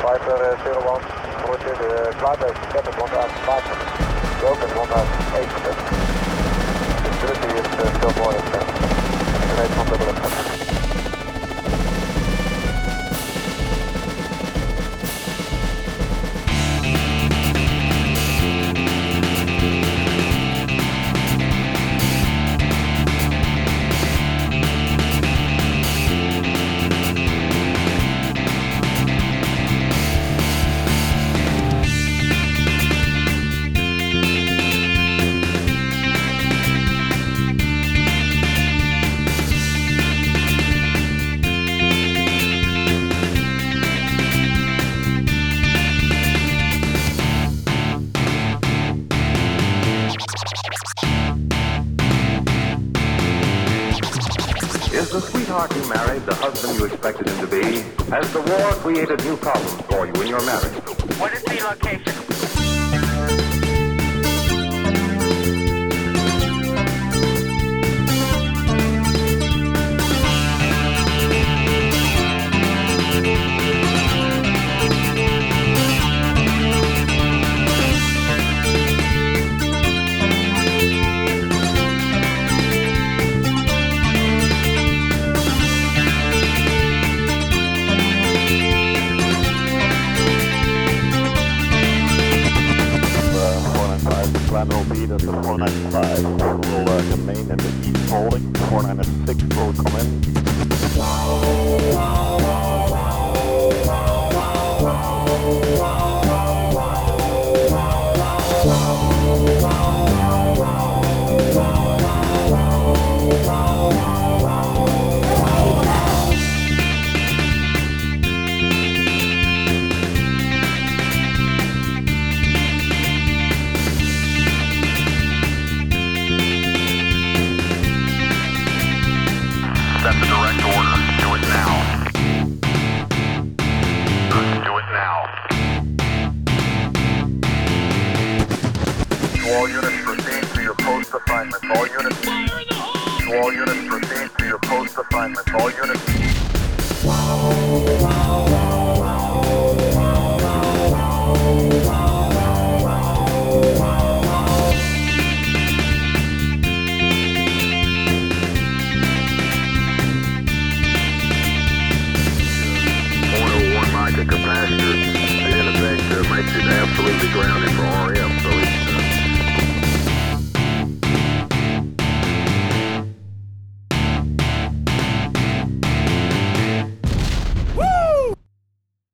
Viper 01, roger, de Cloudbase Captain land uit Water. Broken land uit 1%. Visibility is still more than 10. Rate van de lucht. Is the sweetheart you married the husband you expected him to be? Has the war created new problems for you in your marriage? What is the location? Plan will be that the 495 will remain in the east holding. 496 will come in. That's a direct order. Do it now. Do it now. To all units, proceed to your post assignments. All units. Fire in the hole! To all units, proceed to your post assignments. All units. Capacitor, in effect, makes it absolutely grounded for RM.